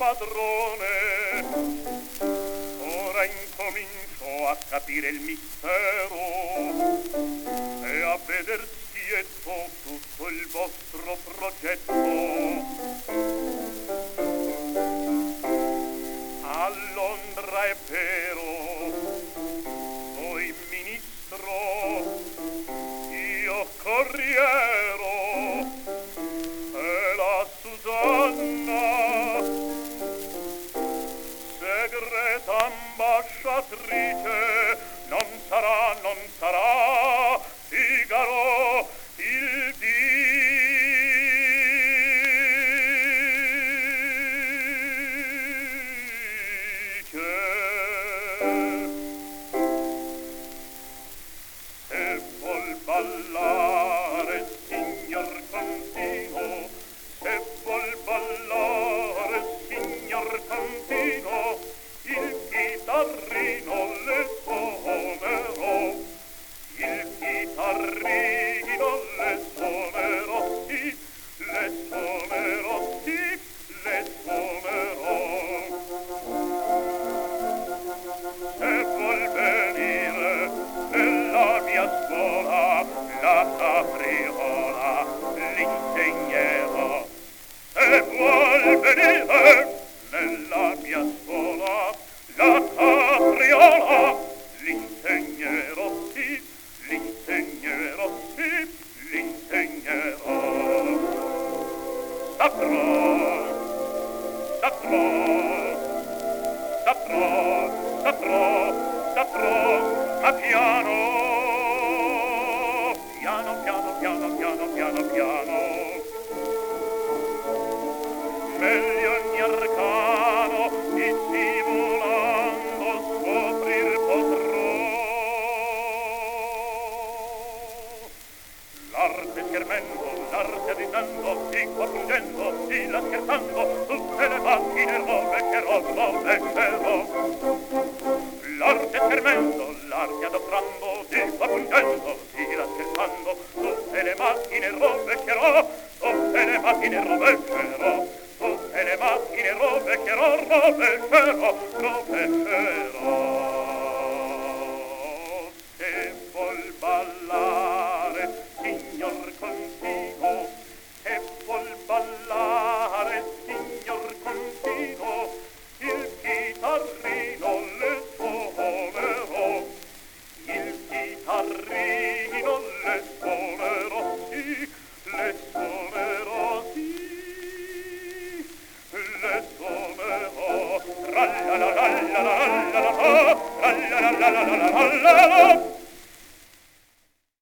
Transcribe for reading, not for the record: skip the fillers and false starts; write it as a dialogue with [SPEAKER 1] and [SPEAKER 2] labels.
[SPEAKER 1] padrone. Ora incomincio a capire il mistero e a veder schietto tutto il vostro progetto. A Londra è vero, voi ministro, io corriero, e la Susanna, segreta ambasciatrice, non sarà Figaro il se vuol ballare, signor Contino, se vuol ballare, signor Contino, il chitarrino le suonerò, il chitarrino le suonerò, sì, le suonerò, sì, le suonerò. Se vuol venire nella mia scuola la capriola l'insegnerò. Se vuol venire nella mia scuola la capriola l'insegnerò, sì, l'insegnerò, sì, l'insegnerò. Saprò, ma piano, meglio ogni arcano dissimulando scoprir potrò. L'arte schermendo, l'arte additando, di qua fungendo, di là scherzando, tutte le macchine rovescerò. L'arte schermendo, l'arte adoprando, di qua fungendo, di là scherzando, tutte le macchine rovescerò, tutte le macchine rovescerò, tutte le macchine rovescerò. Se vuol ballare, signor Contino, se vuol ballare, signor Contino, il chitarrino le suonerò, il chitarrino le suonerò, sì, le suonerò, sì, le suonerò. Tra la la la la la la la la la la la la la la la.